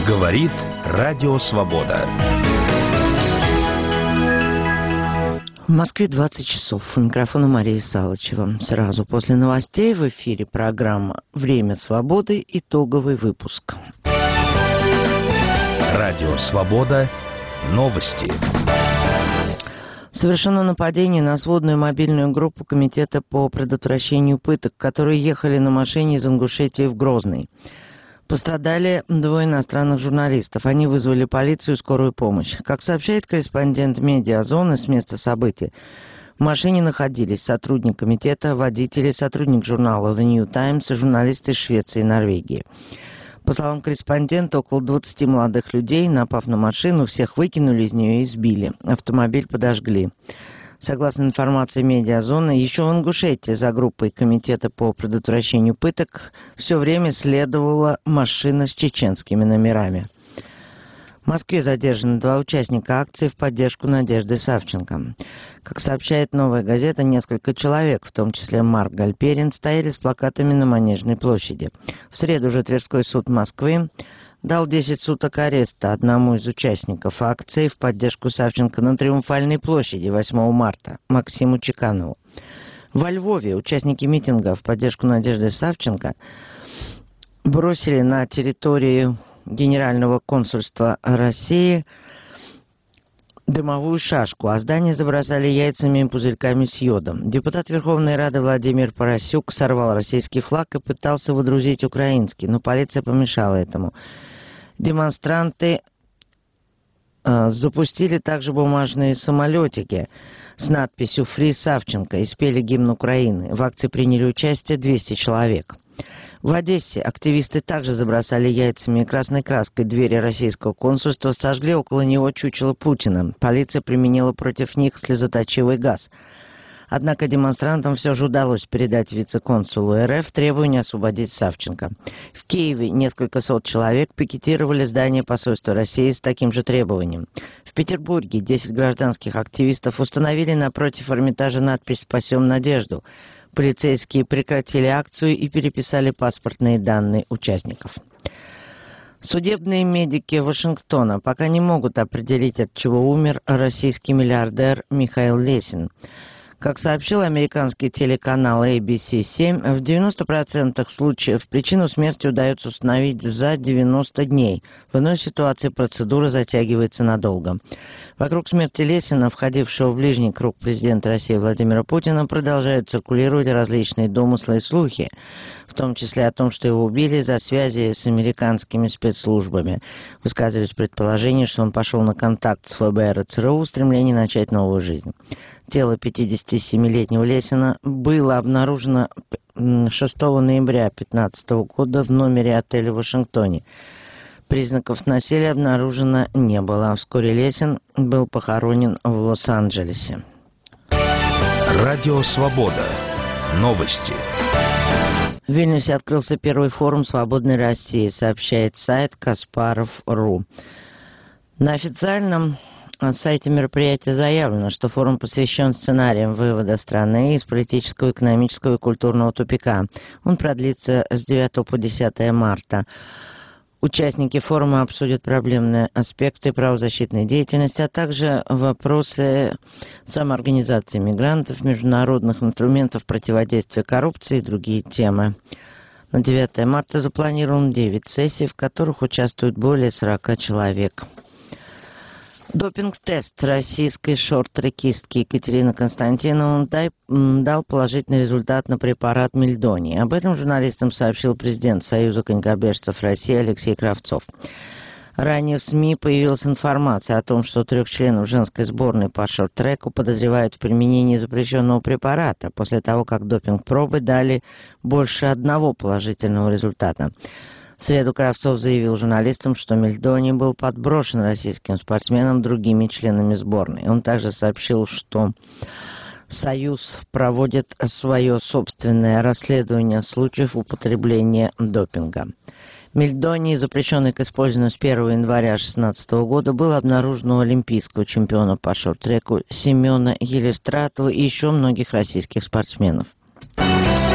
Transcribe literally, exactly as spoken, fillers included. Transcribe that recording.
Говорит Радио Свобода. В Москве двадцать часов. У микрофона Мария Салычева. Сразу после новостей в эфире программа «Время свободы». Итоговый выпуск. Радио Свобода. Новости. Совершено нападение на сводную мобильную группу Комитета по предотвращению пыток, которые ехали на машине из Ингушетии в Грозный. Пострадали двое иностранных журналистов. Они вызвали полицию и скорую помощь. Как сообщает корреспондент «Медиазоны» с места событий, в машине находились сотрудник комитета, водители, сотрудник журнала The New Times и журналисты из Швеции и Норвегии. По словам корреспондента, около двадцати молодых людей, напав на машину, всех выкинули из нее и избили. Автомобиль подожгли. Согласно информации «Медиазоны», еще в Ингушетии за группой Комитета по предотвращению пыток все время следовала машина с чеченскими номерами. В Москве задержаны два участника акции в поддержку Надежды Савченко. Как сообщает «Новая газета», несколько человек, в том числе Марк Гальперин, стояли с плакатами на Манежной площади. В среду же Тверской суд Москвы дал десять суток ареста одному из участников акции в поддержку Савченко на Триумфальной площади восьмого марта, Максиму Чеканову. Во Львове участники митинга в поддержку Надежды Савченко бросили на территорию Генерального консульства России дымовую шашку, а здание забросали яйцами и пузырьками с йодом. Депутат Верховной Рады Владимир Поросюк сорвал российский флаг и пытался водрузить украинский, но полиция помешала этому. Демонстранты э, запустили также бумажные самолетики с надписью «Фри Савченко» и спели гимн Украины. В акции приняли участие двести человек. В Одессе активисты также забросали яйцами и красной краской двери российского консульства, сожгли около него чучело Путина. Полиция применила против них слезоточивый газ. Однако демонстрантам все же удалось передать вице-консулу РФ требование освободить Савченко. В Киеве несколько сот человек пикетировали здание посольства России с таким же требованием. В Петербурге десять гражданских активистов установили напротив Эрмитажа надпись «Спасем надежду». Полицейские прекратили акцию и переписали паспортные данные участников. Судебные медики Вашингтона пока не могут определить, от чего умер российский миллиардер Михаил Лесин. Как сообщил американский телеканал эй би си семь, в девяноста процентах случаев причину смерти удается установить за девяносто дней. В иной ситуации процедура затягивается надолго. Вокруг смерти Лесина, входившего в ближний круг президента России Владимира Путина, продолжают циркулировать различные домыслы и слухи, в том числе о том, что его убили за связи с американскими спецслужбами. Высказывались предположения, что он пошел на контакт с эф бэ эр и цэ эр у в стремлении начать новую жизнь. Тело пятидесятисемилетнего Лесина было обнаружено шестого ноября две тысячи пятнадцатого года в номере отеля в Вашингтоне. Признаков насилия обнаружено не было. Вскоре Лесин был похоронен в Лос-Анджелесе. Радио Свобода. Новости. В Вильнюсе открылся первый форум «Свободной России», сообщает сайт Каспаров точка ру. На официальном сайте мероприятия заявлено, что форум посвящен сценариям вывода страны из политического, экономического и культурного тупика. Он продлится с девятого по десятое марта. Участники форума обсудят проблемные аспекты правозащитной деятельности, а также вопросы самоорганизации мигрантов, международных инструментов противодействия коррупции и другие темы. На девятое марта запланировано девять сессий, в которых участвуют более сорока человек. Допинг-тест российской шорт-трекистки Екатерины Константиновны дал положительный результат на препарат мельдоний. Об этом журналистам сообщил президент Союза конькобежцев России Алексей Кравцов. Ранее в СМИ появилась информация о том, что трех членов женской сборной по шорт-треку подозревают в применении запрещенного препарата после того, как допинг-пробы дали больше одного положительного результата. В среду Кравцов заявил журналистам, что мельдоний был подброшен российским спортсменам другими членами сборной. Он также сообщил, что Союз проводит свое собственное расследование случаев употребления допинга. Мельдоний, запрещенный к использованию с первого января две тысячи шестнадцатого года, был обнаружен у олимпийского чемпиона по шорт-треку Семена Елистратова и еще многих российских спортсменов.